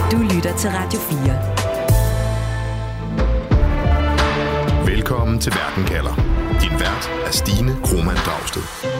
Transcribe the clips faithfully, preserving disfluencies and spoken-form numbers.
Du lytter til Radio fire. Velkommen til Verden kalder. Din vært er Stine Krohmann Dragsted.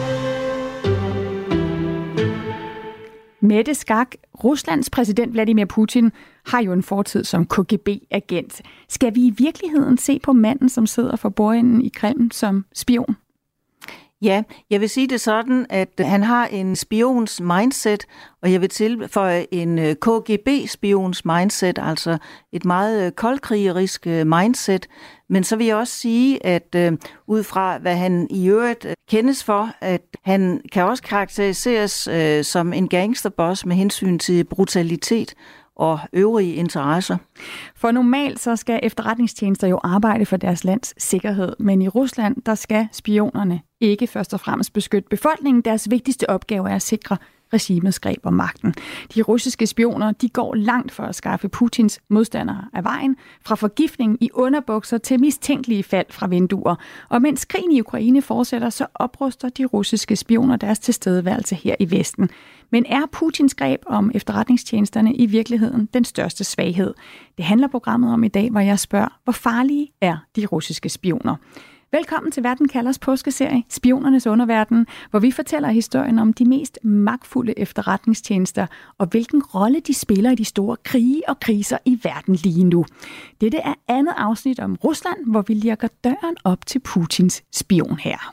Mette Skak, Ruslands præsident Vladimir Putin har jo en fortid som K G B-agent. Skal vi i virkeligheden se på manden, som sidder for bordenden i Kreml, som spion? Ja, jeg vil sige det sådan, at han har en spions mindset, og jeg vil tilføje en K G B-spions mindset, altså et meget koldkrigerisk mindset. Men så vil jeg også sige, at øh, ud fra hvad han i øvrigt kendes for, at han kan også karakteriseres øh, som en gangsterboss med hensyn til brutalitet og øvrige interesser. For normalt så skal efterretningstjenester jo arbejde for deres lands sikkerhed, men i Rusland der skal spionerne ikke først og fremmest beskytte befolkningen. Deres vigtigste opgave er at sikre regimets greb om magten. De russiske spioner de går langt for at skaffe Putins modstandere af vejen, fra forgiftning i underbukser til mistænkelige fald fra vinduer. Og mens krigen i Ukraine fortsætter, så opruster de russiske spioner deres tilstedeværelse her i Vesten. Men er Putins greb om efterretningstjenesterne i virkeligheden den største svaghed? Det handler programmet om i dag, hvor jeg spørger, hvor farlige er de russiske spioner? Velkommen til Verden kalders påskeserie, Spionernes underverden, hvor vi fortæller historien om de mest magtfulde efterretningstjenester og hvilken rolle de spiller i de store krige og kriser i verden lige nu. Dette er andet afsnit om Rusland, hvor vi lirker døren op til Putins spion her.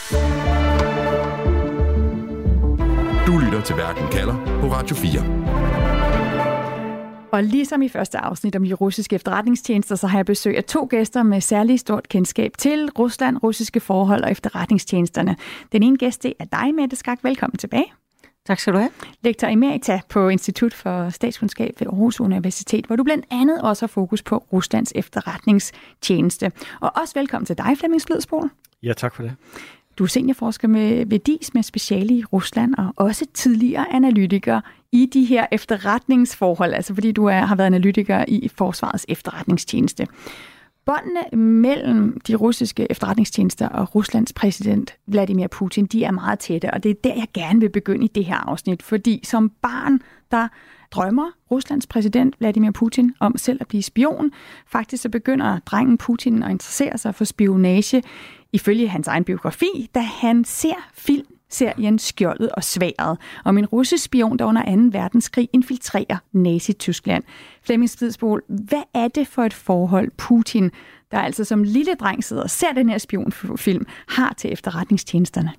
Du lytter til Verden kalder på Radio fire. Og ligesom i første afsnit om de russiske efterretningstjenester, så har jeg besøg af to gæster med særlig stort kendskab til Rusland, russiske forhold og efterretningstjenesterne. Den ene gæst er dig, Mette Skak. Velkommen tilbage. Tak skal du have. Lektor emerita på Institut for Statskundskab ved Aarhus Universitet, hvor du blandt andet også har fokus på Ruslands efterretningstjeneste. Og også velkommen til dig, Flemming Splidsboel. Ja, tak for det. Du er seniorforsker med, ved D I S med speciale i Rusland, og også tidligere analytiker i de her efterretningsforhold, altså fordi du er, har været analytiker i Forsvarets efterretningstjeneste. Båndene mellem de russiske efterretningstjenester og Ruslands præsident Vladimir Putin, de er meget tætte, og det er der, jeg gerne vil begynde i det her afsnit, fordi som barn, der drømmer Ruslands præsident Vladimir Putin om selv at blive spion. Faktisk så begynder drengen Putin at interessere sig for spionage, ifølge hans egen biografi, da han ser film, serien Skjoldet og Sværdet, om en russisk spion, der under anden verdenskrig infiltrerer Nazi-Tyskland. Flemming Splidsboel, hvad er det for et forhold Putin, der altså som lille dreng sidder og ser den her spionfilm, har til efterretningstjenesterne?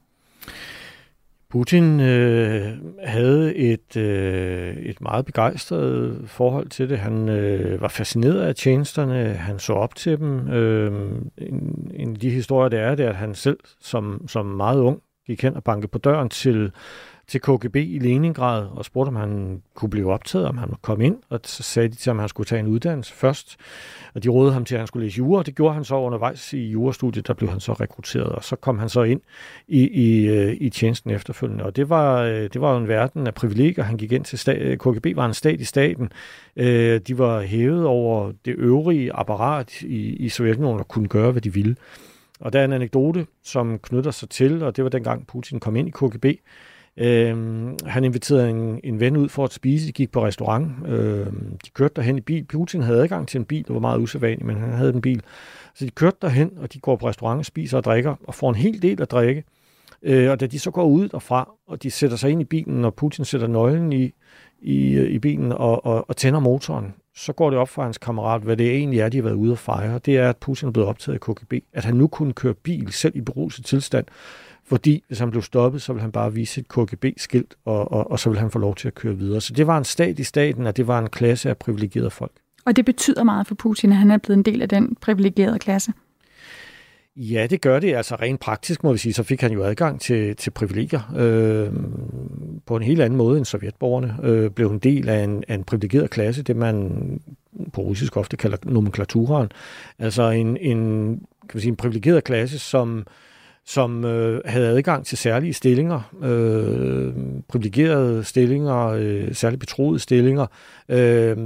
Putin øh, havde et, øh, et meget begejstret forhold til det. Han øh, var fascineret af tjenesterne, han så op til dem. Øh, en, en af de historier, det er, det er, at han selv som, som meget ung gik hen og bankede på døren til, til K G B i Leningrad og spurgte, om han kunne blive optaget, om han måtte komme ind. Og så sagde de til ham, at han skulle tage en uddannelse først. Og de rådede ham til, at han skulle læse jura. Det gjorde han så undervejs i jurastudiet. Der blev han så rekrutteret, og så kom han så ind i, i, i tjenesten efterfølgende. Og det var, det var jo en verden af privilegier. Han gik ind til stat. K G B var en stat i staten. De var hævet over det øvrige apparat i, i Sovjetunionen og kunne gøre, hvad de ville. Og der er en anekdote, som knytter sig til, og det var dengang Putin kom ind i K G B. Øhm, han inviterede en, en ven ud for at spise, de gik på restaurant, øhm, de kørte derhen i bil. Putin havde adgang til en bil, det var meget usædvanligt, men han havde en bil. Så de kørte derhen, og de går på restaurant, spiser og drikker, og får en hel del at drikke. Øh, og da de så går ud derfra, og de sætter sig ind i bilen, og Putin sætter nøglen i, i, i bilen og, og, og tænder motoren, så går det op for hans kammerat, hvad det egentlig er, de har været ude at fejre. Det er, at Putin er blevet optaget af K G B, at han nu kunne køre bil selv i beruset tilstand, fordi hvis han blev stoppet, så ville han bare vise et K G B-skilt, og, og, og så ville han få lov til at køre videre. Så det var en stat i staten, og det var en klasse af privilegerede folk. Og det betyder meget for Putin, at han er blevet en del af den privilegerede klasse? Ja, det gør det. Altså rent praktisk, må vi sige, så fik han jo adgang til, til privilegier øh, på en helt anden måde end sovjetborgerne. Øh, blev en del af en, af en privilegeret klasse, det man på russisk ofte kalder nomenklaturen. Altså en, en, kan man sige, en privilegeret klasse, som som øh, havde adgang til særlige stillinger, øh, privilegerede stillinger, øh, særligt betroede stillinger, øh,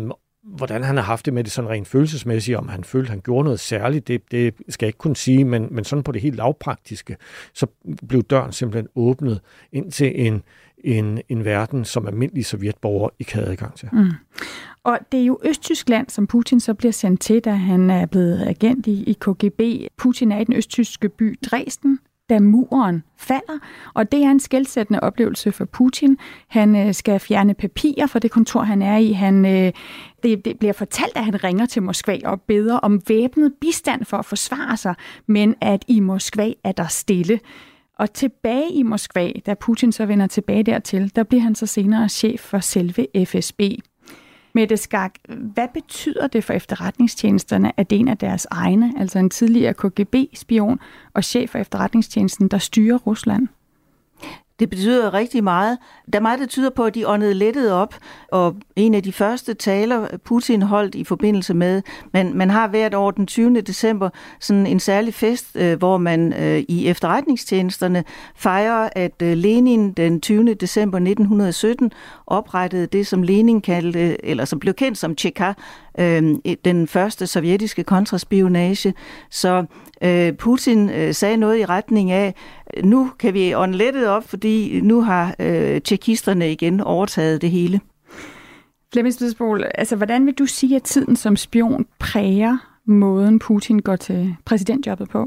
hvordan han har haft det med det sådan rent følelsesmæssigt, om han følte, han gjorde noget særligt, det, det skal jeg ikke kunne sige, men, men sådan på det helt lavpraktiske, så blev døren simpelthen åbnet ind til en, en, en verden, som almindelige sovjetborgere ikke havde adgang til. Mm. Og det er jo Østtyskland, som Putin så bliver sendt til, da han er blevet agent i, i K G B. Putin er i den østtyske by Dresden, da muren falder, og det er en skelsættende oplevelse for Putin. Han øh, skal fjerne papirer fra det kontor, han er i. Han, øh, det, det bliver fortalt, at han ringer til Moskva og beder om væbnet bistand for at forsvare sig, men at i Moskva er der stille. Og tilbage i Moskva, da Putin så vender tilbage dertil, der bliver han så senere chef for selve F S B. Mette Skak, hvad betyder det for efterretningstjenesterne, at det er en af deres egne, altså en tidligere K G B-spion og chef for efterretningstjenesten, der styrer Rusland? Det betyder rigtig meget. Der er meget, der tyder på, at de åndede lettet op, og en af de første taler, Putin holdt i forbindelse med, man, man har hvert år den tyvende december sådan en særlig fest, øh, hvor man øh, i efterretningstjenesterne fejrer, at øh, Lenin den tyvende december nitten sytten oprettede det, som Lenin kaldte, eller som blev kendt som Tjeka, øh, den første sovjetiske kontraspionage. Så øh, Putin øh, sagde noget i retning af, nu kan vi ånde lettet op, fordi nu har øh, tjekisterne igen overtaget det hele. Flemming Spidsbol, altså hvordan vil du sige, at tiden som spion præger måden, Putin går til præsidentjobbet på?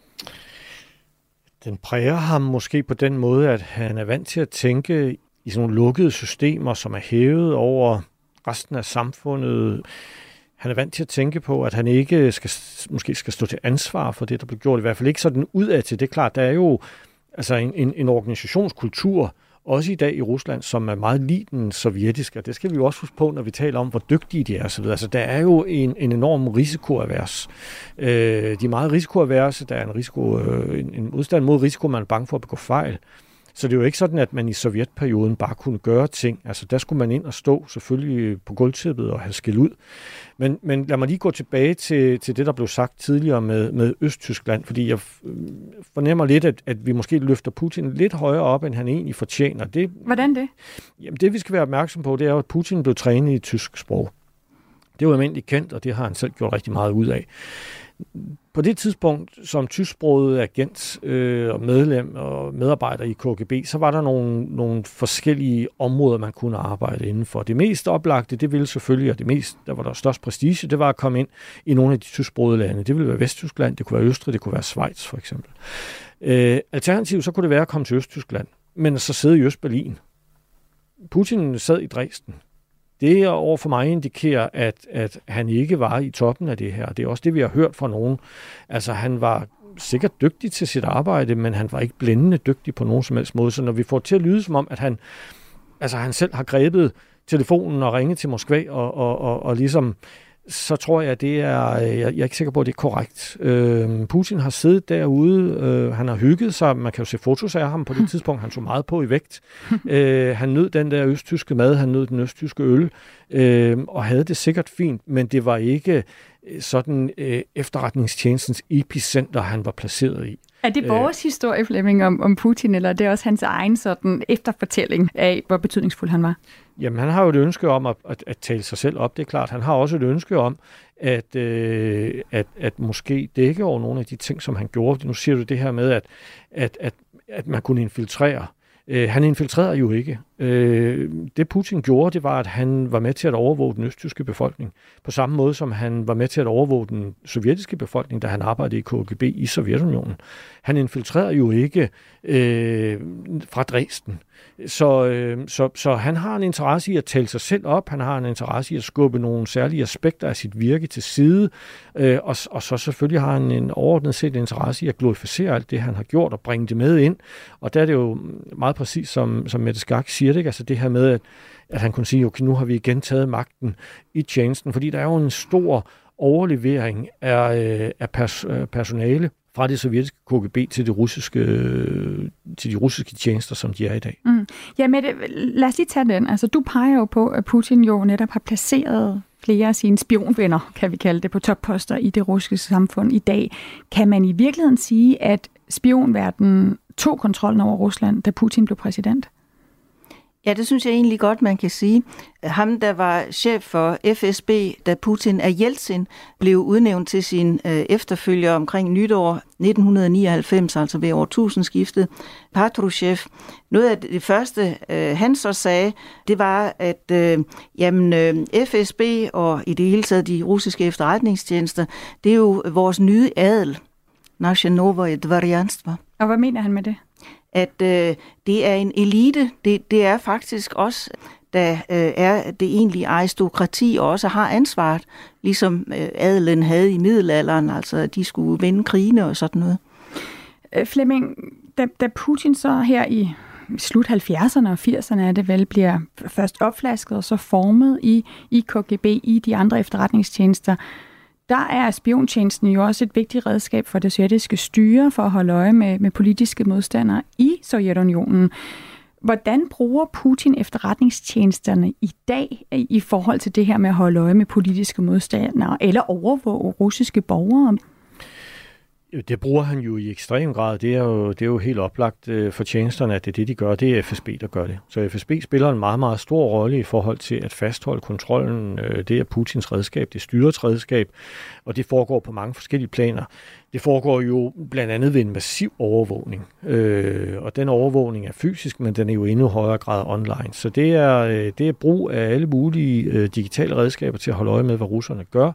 Den præger ham måske på den måde, at han er vant til at tænke i sådan nogle lukkede systemer, som er hævet over resten af samfundet. Han er vant til at tænke på, at han ikke skal, måske skal stå til ansvar for det, der blev gjort. I hvert fald ikke sådan udad til. Det er klart, der er jo altså en, en, en organisationskultur, også i dag i Rusland, som er meget lig den sovjetiske. Og det skal vi jo også huske på, når vi taler om, hvor dygtige de er. Så altså, der er jo en, en enorm risikoavers. Øh, de er meget risikoaverse. Der er en, risiko, øh, en, en modstand mod risiko, man er bange for at begå fejl. Så det er jo ikke sådan, at man i sovjetperioden bare kunne gøre ting. Altså, der skulle man ind og stå selvfølgelig på gulvtæppet og have skæld ud. Men, men lad mig lige gå tilbage til, til det, der blev sagt tidligere med, med Østtyskland, fordi jeg fornemmer lidt, at, at vi måske løfter Putin lidt højere op, end han egentlig fortjener. Det, Hvordan det? Jamen, det vi skal være opmærksom på, det er jo, at Putin blev trænet i tysk sprog. Det er jo almindeligt kendt, og det har han selv gjort rigtig meget ud af. På det tidspunkt, som tysksproget agent øh, og medlem og medarbejder i K G B, så var der nogle, nogle forskellige områder, man kunne arbejde indenfor. Det mest oplagte, det ville selvfølgelig, og det mest, der var der størst prestige, det var at komme ind i nogle af de tysksprogede lande. Det ville være Vesttyskland, det kunne være Østrig, det kunne være Schweiz for eksempel. Øh, alternativt, så kunne det være at komme til Østtyskland, men så sidde i Østberlin. Putin sad i Dresden. Det over for mig indikerer, at, at han ikke var i toppen af det her. Det er også det, vi har hørt fra nogen. Altså, han var sikkert dygtig til sit arbejde, men han var ikke blændende dygtig på nogen som helst måde. Så når vi får til at lyde som om, at han, altså, han selv har grebet telefonen og ringet til Moskva og, og, og, og ligesom, så tror jeg, at det er, jeg, jeg er ikke sikker på, at det er korrekt. Øh, Putin har siddet derude, øh, han har hygget sig, man kan jo se fotos af ham på det tidspunkt, han så meget på i vægt. øh, han nød den der østtyske mad, han nød den østtyske øl, øh, og havde det sikkert fint, men det var ikke sådan øh, efterretningstjenestens epicenter, han var placeret i. Er det vores øh, historie, Flemming, om, om Putin, eller er det også hans egen sådan efterfortælling af, hvor betydningsfuld han var? Jamen, han har jo et ønske om at, at, at tale sig selv op, det er klart. Han har også et ønske om at, øh, at, at måske dække over nogle af de ting, som han gjorde. Nu siger du det her med, at, at, at, at man kunne infiltrere. Øh, han infiltrerede jo ikke. Øh, det Putin gjorde, det var, at han var med til at overvåge den østtyske befolkning. På samme måde, som han var med til at overvåge den sovjetiske befolkning, da han arbejdede i K G B i Sovjetunionen. Han infiltrerede jo ikke øh, fra Dresden. Så, øh, så, så han har en interesse i at tale sig selv op. Han har en interesse i at skubbe nogle særlige aspekter af sit virke til side. Øh, og, og så selvfølgelig har han en overordnet set interesse i at glorificere alt det, han har gjort, og bringe det med ind. Og der er det jo meget præcis, som, som Mette Skak siger, det, ikke? Altså det her med, at, at han kunne sige, okay, nu har vi igen taget magten i tjenesten, fordi der er jo en stor overlevering af, af pers, personale fra det sovjetiske K G B til de russiske, til de russiske tjenester, som de er i dag. Mm. Ja, Mette, lad os lige tage den. Altså, du peger jo på, at Putin jo netop har placeret flere af sine spionvenner, kan vi kalde det, på topposter i det russiske samfund i dag. Kan man i virkeligheden sige, at spionverdenen tog kontrollen over Rusland, da Putin blev præsident? Ja, det synes jeg egentlig godt, man kan sige. Ham, der var chef for F S B, da Putin af Jeltsin blev udnævnt til sin øh, efterfølger omkring nytår nitten nioghalvfems, altså ved årtusindskiftet, Patrushev. Noget af det første, øh, han så sagde, det var, at øh, jamen, øh, F S B og i det hele taget de russiske efterretningstjenester, det er jo vores nye adel. Naše novoje dvorjanstvo. Og hvad mener han med det? At øh, det er en elite. Det, det er faktisk også, der øh, er det egentlige aristokrati og også har ansvaret, ligesom øh, adelen havde i middelalderen, altså de skulle vinde krigene og sådan noget. Flemming, da, da Putin så her i slut halvfjerdserne og firserne er det vel, bliver først opflasket og så formet i, i K G B, i de andre efterretningstjenester, der er spiontjenesten jo også et vigtigt redskab for det sovjetiske styre for at holde øje med, med politiske modstandere i Sovjetunionen. Hvordan bruger Putin efterretningstjenesterne i dag i forhold til det her med at holde øje med politiske modstandere eller overvåge russiske borgere? Det bruger han jo i ekstrem grad. Det er jo, det er jo helt oplagt for tjenesterne, at det er det, de gør. Det er F S B, der gør det. Så F S B spiller en meget, meget stor rolle i forhold til at fastholde kontrollen. Det er Putins redskab, det er styrets redskab, og det foregår på mange forskellige planer. Det foregår jo blandt andet ved en massiv overvågning, øh, og den overvågning er fysisk, men den er jo endnu højere grad online. Så det er, det er brug af alle mulige øh, digitale redskaber til at holde øje med, hvad russerne gør.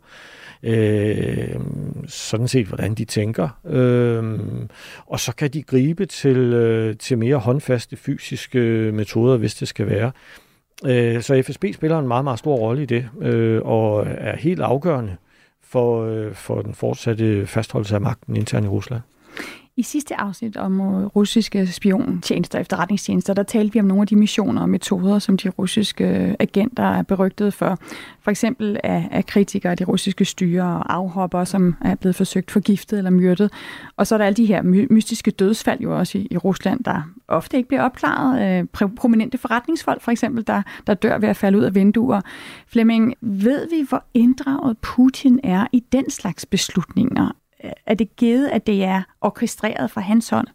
Øh, sådan set, hvordan de tænker. Øh, og så kan de gribe til, øh, til mere håndfaste fysiske metoder, hvis det skal være. Øh, så F S B spiller en meget, meget stor rolle i det, øh, og er helt afgørende for, øh, for den fortsatte fastholdelse af magten internt i Rusland. I sidste afsnit om russiske spiontjenester og efterretningstjenester, der talte vi om nogle af de missioner og metoder, som de russiske agenter er berygtet for. For eksempel af, af kritikere af de russiske styre og afhoppere, som er blevet forsøgt forgiftet eller myrdet. Og så er der alle de her my- mystiske dødsfald jo også i, i Rusland, der ofte ikke bliver opklaret. Øh, prominente forretningsfolk for eksempel, der, der dør ved at falde ud af vinduer. Flemming, ved vi, hvor inddraget Putin er i den slags beslutninger? Er det givet, at det er orkestreret fra hans hånd?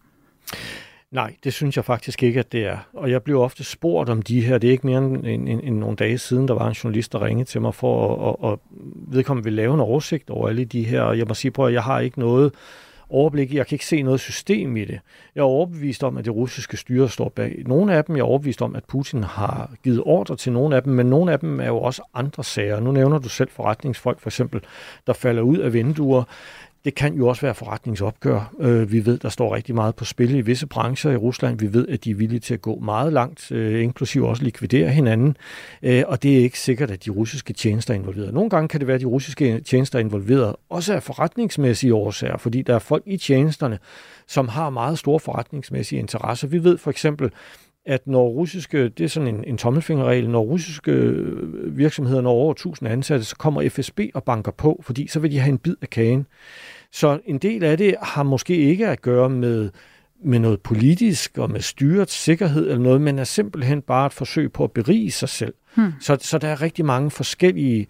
Nej, det synes jeg faktisk ikke, at det er. Og jeg blev ofte spurgt om de her. Det er ikke mere end, end, end, end nogle dage siden, der var en journalist, der ringede til mig for at, at vedkommende vil lave en oversigt over alle de her. Og jeg må sige, at jeg har ikke noget overblik. Jeg kan ikke se noget system i det. Jeg er overbevist om, at det russiske styre står bag. Nogle af dem, jeg er overbevist om, at Putin har givet ordre til nogle af dem, men nogle af dem er jo også andre sager. Nu nævner du selv forretningsfolk, for eksempel, der falder ud af vinduer. Det kan jo også være forretningsopgør. Vi ved, der står rigtig meget på spil i visse brancher i Rusland. Vi ved, at de er villige til at gå meget langt, inklusive også likvidere hinanden. Og det er ikke sikkert, at de russiske tjenester er involveret. Nogle gange kan det være, at de russiske tjenester er involveret, også af forretningsmæssige årsager, fordi der er folk i tjenesterne, som har meget store forretningsmæssige interesser. Vi ved for eksempel, at når russiske, det er sådan en, en tommelfingerregel, når russiske virksomheder når over tusind ansatte, så kommer F S B og banker på, fordi så vil de have en bid af kagen. Så en del af det har måske ikke at gøre med, med noget politisk og med styrets sikkerhed eller noget, men er simpelthen bare et forsøg på at berige sig selv. Hmm. Så, så der er rigtig mange forskellige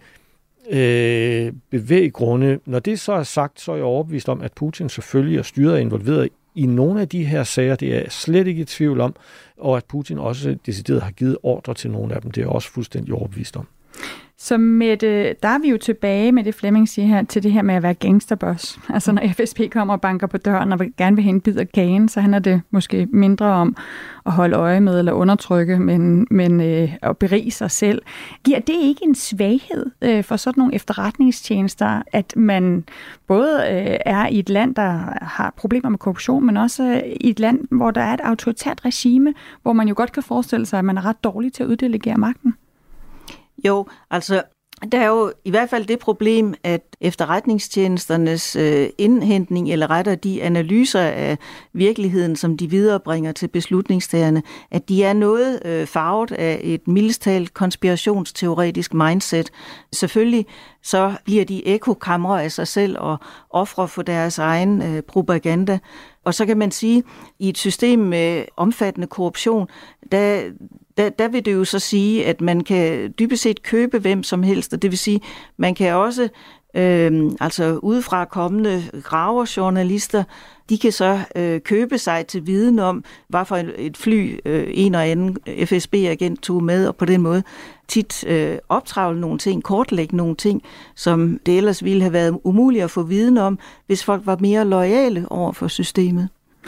øh, bevæggrunde. Når det så er sagt, så er jeg overbevist om, at Putin selvfølgelig og styret er involveret i nogle af de her sager. Det er jeg slet ikke i tvivl om, og at Putin også decideret har givet ordre til nogle af dem. Det er jeg også fuldstændig overbevist om. Så med det, der er vi jo tilbage med det, Flemming siger her, til det her med at være gangsterboss. Altså når F S B kommer og banker på døren og vil gerne vil have en bid af kagen, så handler det måske mindre om at holde øje med eller undertrykke, men, men øh, at berige sig selv. Giver det ikke en svaghed øh, for sådan nogle efterretningstjenester, at man både øh, er i et land, der har problemer med korruption, men også øh, i et land, hvor der er et autoritært regime, hvor man jo godt kan forestille sig, at man er ret dårlig til at uddelegere magten? Jo, altså der er jo i hvert fald det problem, at efterretningstjenesternes øh, indhentning, eller rettere de analyser af virkeligheden, som de viderebringer til beslutningstagerne, at de er noget øh, farvet af et mildest talt konspirationsteoretisk mindset. Selvfølgelig så bliver de ekokamre af sig selv og ofre for deres egen øh, propaganda. Og så kan man sige, at i et system med omfattende korruption, der, der, der vil det jo så sige, at man kan dybest set købe hvem som helst, og det vil sige, man kan også Øh, altså udefra kommende graverjournalister, de kan så øh, købe sig til viden om, hvad for et fly øh, en og anden F S B-agent tog med, og på den måde tit øh, optravle nogle ting, kortlægge nogle ting, som det ellers ville have været umuligt at få viden om, hvis folk var mere loyale over for systemet.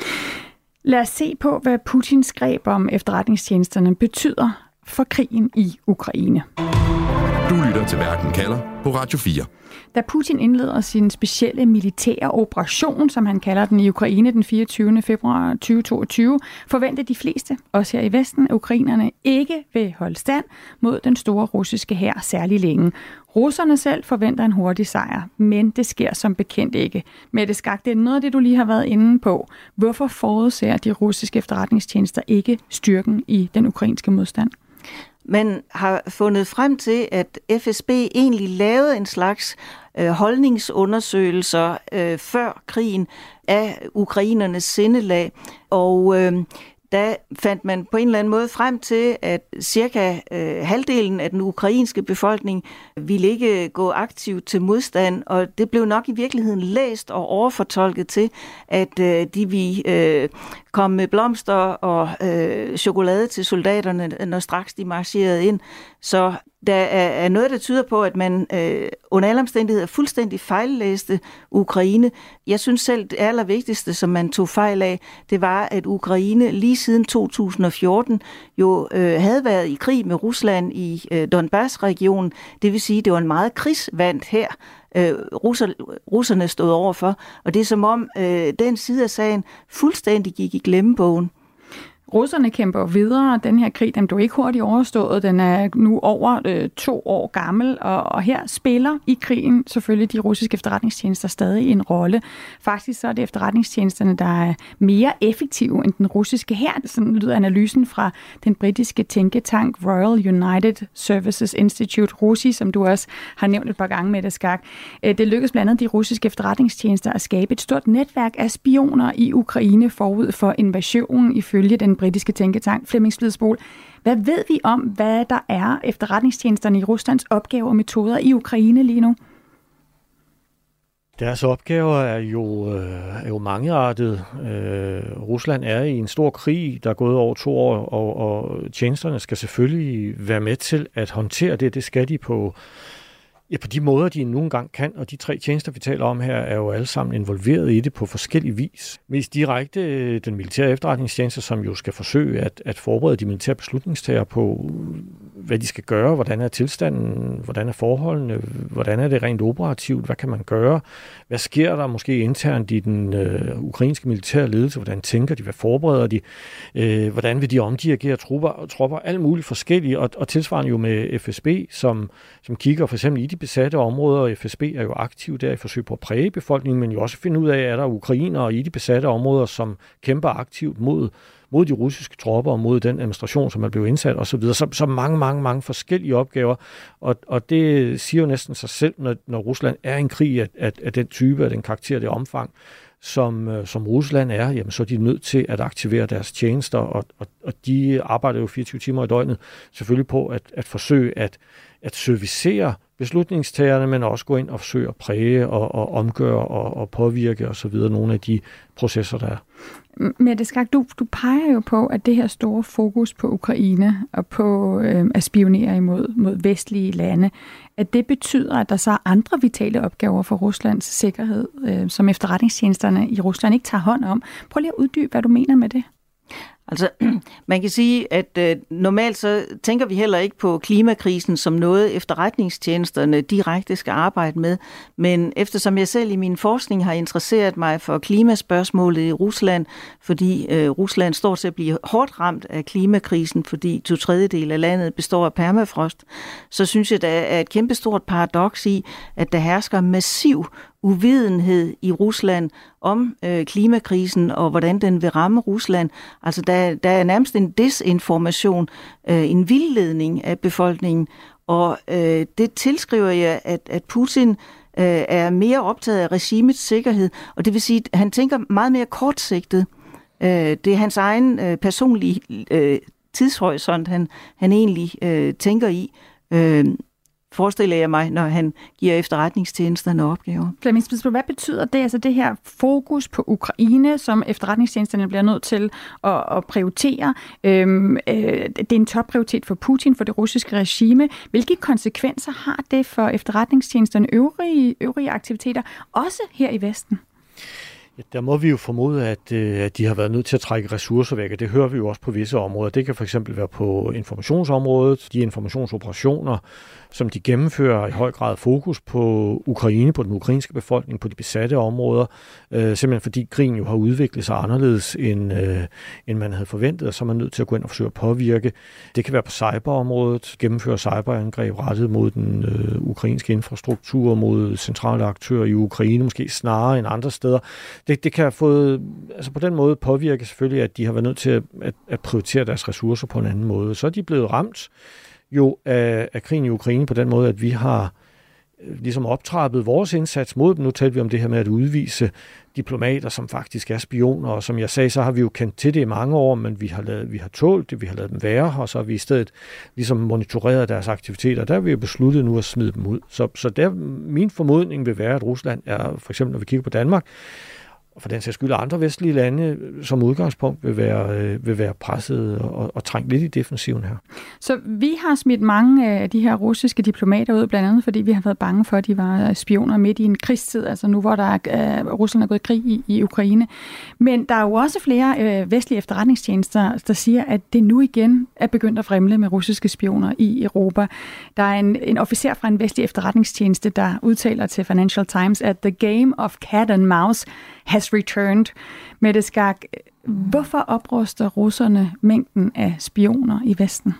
Lad os se på, hvad Putins greb om efterretningstjenesterne betyder for krigen i Ukraine. Du lytter til Verden kalder på Radio fire. Da Putin indleder sin specielle militære operation, som han kalder den i Ukraine den fireogtyvende februar tyve toogtyve, forventer de fleste, også her i Vesten, at ukrainerne ikke vil holde stand mod den store russiske hær særlig længe. Russerne selv forventer en hurtig sejr, men det sker som bekendt ikke. Mette Skak, det er noget af det, du lige har været inde på. Hvorfor forudser de russiske efterretningstjenester ikke styrken i den ukrainske modstand? Man har fundet frem til, at F S B egentlig lavede en slags øh, holdningsundersøgelser øh, før krigen af ukrainernes sindelag, og øh, der fandt man på en eller anden måde frem til, at cirka øh, halvdelen af den ukrainske befolkning ville ikke gå aktivt til modstand, og det blev nok i virkeligheden læst og overfortolket til, at øh, de ville øh, komme med blomster og øh, chokolade til soldaterne, når straks de marcherede ind. Så der er noget, der tyder på, at man øh, under alle omstændigheder fuldstændig fejllæste Ukraine. Jeg synes selv, det allervigtigste, som man tog fejl af, det var, at Ukraine lige siden to tusind og fjorten jo øh, havde været i krig med Rusland i øh, Donbass-regionen. Det vil sige, det var en meget krigsvandt her, øh, russer, russerne stod overfor. Og det er som om, øh, den side af sagen fuldstændig gik i glemmebogen. Russerne kæmper videre. Den her krig, den blev ikke hurtigt overstået. Den er nu over øh, to år gammel, og, og her spiller i krigen selvfølgelig de russiske efterretningstjenester stadig en rolle. Faktisk så er det efterretningstjenesterne, der er mere effektive end den russiske hær. Sådan lyder analysen fra den britiske tænketank Royal United Services Institute, RUSI, som du også har nævnt et par gange med det, Skak. Det lykkedes blandt andet de russiske efterretningstjenester at skabe et stort netværk af spioner i Ukraine forud for invasionen, ifølge den britiske tænketank Flemming Splidsbol. Hvad ved vi om, hvad der er efterretningstjenesterne i Ruslands opgaver og metoder i Ukraine lige nu? Deres opgaver er jo, øh, er jo mangeartede. Øh, Rusland er i en stor krig, der er gået over to år, og, og tjenesterne skal selvfølgelig være med til at håndtere det. Det skal de på, ja, på de måder, de nogle gange kan, og de tre tjenester, vi taler om her, er jo alle sammen involveret i det på forskellige vis. Mest direkte den militære efterretningstjeneste, som jo skal forsøge at, at forberede de militære beslutningstagere på, hvad de skal gøre, hvordan er tilstanden, hvordan er forholdene, hvordan er det rent operativt, hvad kan man gøre, hvad sker der måske internt i den øh, ukrainske militære ledelse, hvordan tænker de, hvad forbereder de, øh, hvordan vil de omdirigere tropper, tropper alt muligt forskellige, og, og tilsvarende jo med F S B, som, som kigger for eksempel i de besatte områder, og F S B er jo aktiv der i forsøg på at præge befolkningen, men jo også finde ud af, at der er ukrainere i de besatte områder, som kæmper aktivt mod mod de russiske tropper og mod den administration, som er blevet indsat osv. Så, så mange, mange, mange forskellige opgaver, og, og det siger jo næsten sig selv, når, når Rusland er en krig af, af, af den type, af den karakter, det omfang, som, som Rusland er, jamen, så er de nødt til at aktivere deres tjenester, og, og, og de arbejder jo fireogtyve timer i døgnet selvfølgelig på at, at forsøge at, at servicere beslutningstagerne, men også gå ind og forsøge at præge og, og omgøre og, og påvirke og så videre nogle af de processer, der er. Mette Skak, du, du peger jo på, at det her store fokus på Ukraine og på øh, at spionere imod mod vestlige lande, at det betyder, at der så er andre vitale opgaver for Ruslands sikkerhed, øh, som efterretningstjenesterne i Rusland ikke tager hånd om. Prøv lige at uddybe, hvad du mener med det. Altså, man kan sige, at øh, normalt så tænker vi heller ikke på klimakrisen som noget, efterretningstjenesterne direkte skal arbejde med. Men eftersom jeg selv i min forskning har interesseret mig for klimaspørgsmålet i Rusland, fordi øh, Rusland står til at blive hårdt ramt af klimakrisen, fordi to tredjedel af landet består af permafrost, så synes jeg, der er et kæmpestort paradoks i, at der hersker massiv uvidenhed i Rusland om øh, klimakrisen og hvordan den vil ramme Rusland. Altså der, der er nærmest en desinformation, øh, en vildledning af befolkningen, og øh, det tilskriver jeg, at, at Putin øh, er mere optaget af regimets sikkerhed, og det vil sige, at han tænker meget mere kortsigtet. Øh, det er hans egen øh, personlige øh, tidshorisont, han, han egentlig øh, tænker i. Øh, forestiller jeg mig, når han giver efterretningstjenesterne opgaver. Flemming Spidsbo, hvad betyder det, altså det her fokus på Ukraine, som efterretningstjenesterne bliver nødt til at, at prioritere? Øhm, øh, det er en topprioritet for Putin, for det russiske regime. Hvilke konsekvenser har det for efterretningstjenesterne øvrige, øvrige aktiviteter, også her i Vesten? Ja, der må vi jo formode, at, at de har været nødt til at trække ressourcer væk, og det hører vi jo også på visse områder. Det kan for eksempel være på informationsområdet, de informationsoperationer, som de gennemfører i høj grad fokus på Ukraine, på den ukrainske befolkning, på de besatte områder, øh, simpelthen fordi krigen jo har udviklet sig anderledes, end, øh, end man havde forventet, og så er man nødt til at gå ind og forsøge at påvirke. Det kan være på cyberområdet, gennemføre cyberangreb rettet mod den øh, ukrainske infrastruktur, mod centrale aktører i Ukraine, måske snarere end andre steder. Det, det kan have fået, altså på den måde påvirke selvfølgelig, at de har været nødt til at, at, at prioritere deres ressourcer på en anden måde. Så er de blevet ramt jo af, af krigen i Ukraine på den måde, at vi har ligesom optrappet vores indsats mod dem. Nu talte vi om det her med at udvise diplomater, som faktisk er spioner, og som jeg sagde, så har vi jo kendt til det i mange år, men vi har, lavet, vi har tålt det, vi har lavet dem være, og så har vi i stedet ligesom monitoreret deres aktiviteter. Der har vi jo besluttet nu at smide dem ud. Så, så der, min formodning vil være, at Rusland er, for eksempel når vi kigger på Danmark, og for den sags skyld andre vestlige lande, som udgangspunkt vil være, øh, vil være presset og, og trængt lidt i defensiven her. Så vi har smidt mange af de her russiske diplomater ud, blandt andet fordi vi har været bange for, at de var spioner midt i en krigstid, altså nu hvor der er, øh, Rusland er gået i krig i, i Ukraine. Men der er jo også flere øh, vestlige efterretningstjenester, der siger, at det nu igen er begyndt at fremle med russiske spioner i Europa. Der er en, en officer fra en vestlig efterretningstjeneste, der udtaler til Financial Times, at the game of cat and mouse has returned. Mette Skak, hvorfor opruster russerne mængden af spioner i Vesten?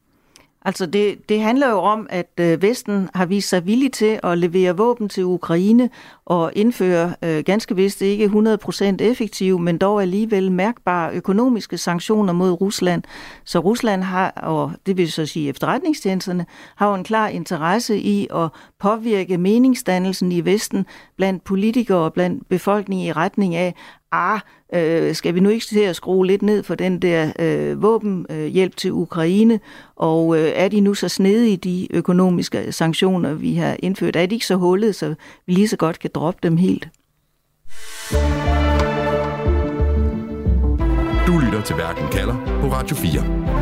Altså det, det handler jo om, at Vesten har vist sig villig til at levere våben til Ukraine og indføre øh, ganske vist ikke hundrede procent effektive, men dog alligevel mærkbare økonomiske sanktioner mod Rusland. Så Rusland har, og det vil så sige efterretningstjenesterne, har jo en klar interesse i at påvirke meningsdannelsen i Vesten blandt politikere og blandt befolkningen i retning af, ah, øh, skal vi nu ikke til at skrue lidt ned for den der øh, våbenhjælp øh, til Ukraine, og øh, er de nu så snedige, de økonomiske sanktioner, vi har indført? Er de ikke så hullet, så vi lige så godt kan droppe dem helt? Du lytter til Verden kalder på Radio fire.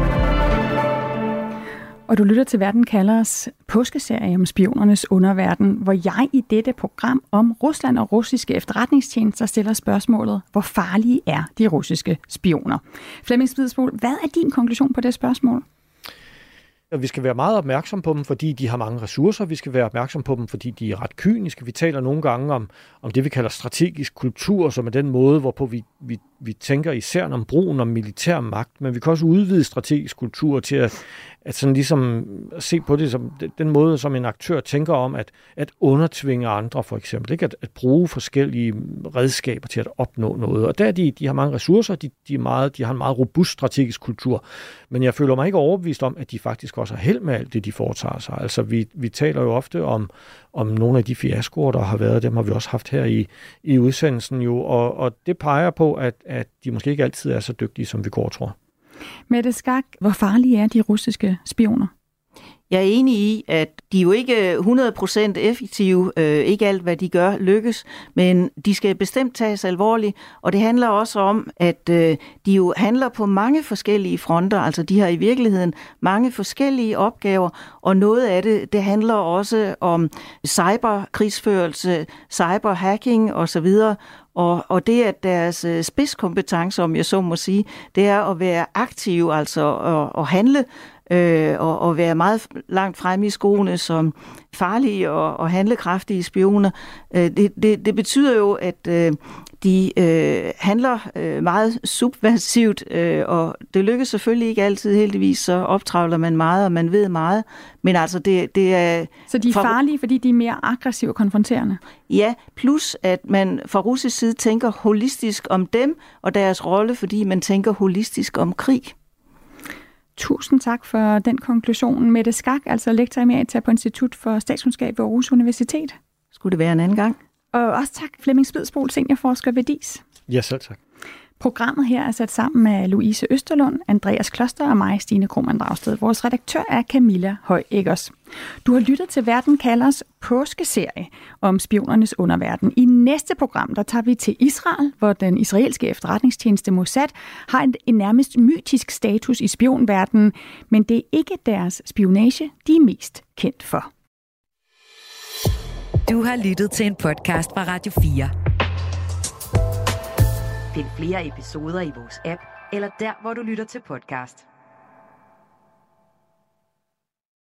Og du lytter til Verden kalders påskeserie om spionernes underverden, hvor jeg i dette program om Rusland og russiske efterretningstjenester stiller spørgsmålet, hvor farlige er de russiske spioner? Flemming Spidsbo, hvad er din konklusion på det spørgsmål? Vi skal være meget opmærksom på dem, fordi de har mange ressourcer. Vi skal være opmærksom på dem, fordi de er ret kyniske. Vi taler nogle gange om, om det, vi kalder strategisk kultur, som er den måde, hvorpå vi, vi, vi tænker især om brugen af militær magt. Men vi kan også udvide strategisk kultur til at, at sådan ligesom se på det som den måde, som en aktør tænker om at, at undertvinge andre, for eksempel. Ikke? At, at bruge forskellige redskaber til at opnå noget. Og der de, de har mange ressourcer, de, de, er meget, de har en meget robust strategisk kultur. Men jeg føler mig ikke overbevist om, at de faktisk også har held med alt det, de foretager sig. Altså, vi, vi taler jo ofte om, om nogle af de fiaskoer, der har været. Dem har vi også haft her i, i udsendelsen jo. Og, og det peger på, at, at de måske ikke altid er så dygtige, som vi går tror. Mette Skak, hvor farlige er de russiske spioner? Jeg er enig i, at de jo ikke hundrede procent effektive, øh, ikke alt hvad de gør lykkes, men de skal bestemt tages alvorligt, og det handler også om, at øh, de jo handler på mange forskellige fronter, altså de har i virkeligheden mange forskellige opgaver, og noget af det, det handler også om cyberkrigsførelse, cyberhacking osv., Og, og det, at deres spidskompetence, om jeg så må sige, det er at være aktiv, altså at, at handle, øh, og, og være meget langt fremme i skoene som farlige og, og handlekraftige spioner. Øh, det, det, det betyder jo, at øh, de øh, handler øh, meget subversivt, øh, og det lykkes selvfølgelig ikke altid heldigvis, så optravler man meget, og man ved meget. Men altså, det, det er... Så de er farlige, fordi de er mere aggressive og konfronterende? Ja, plus at man fra russisk side tænker holistisk om dem og deres rolle, fordi man tænker holistisk om krig. Tusind tak for den konklusion. Mette Skak, altså lektor emerita på Institut for Statskundskab ved Aarhus Universitet. Skulle det være en anden gang? Og også tak Flemming Spidsbo, seniorforsker ved D I S. Ja, selv tak. Programmet her er sat sammen af Louise Østerlund, Andreas Kloster og mig, Stine Krohmann Dragsted. Vores redaktør er Camilla Høj-Eggers. Du har lyttet til Verden kalders påskeserie om spionernes underverden. I næste program, der tager vi til Israel, hvor den israelske efterretningstjeneste Mossad har en, en nærmest mytisk status i spionverdenen, men det er ikke deres spionage, de er mest kendt for. Du har lyttet til en podcast fra Radio fire. Find flere episoder i vores app, eller der, hvor du lytter til podcast.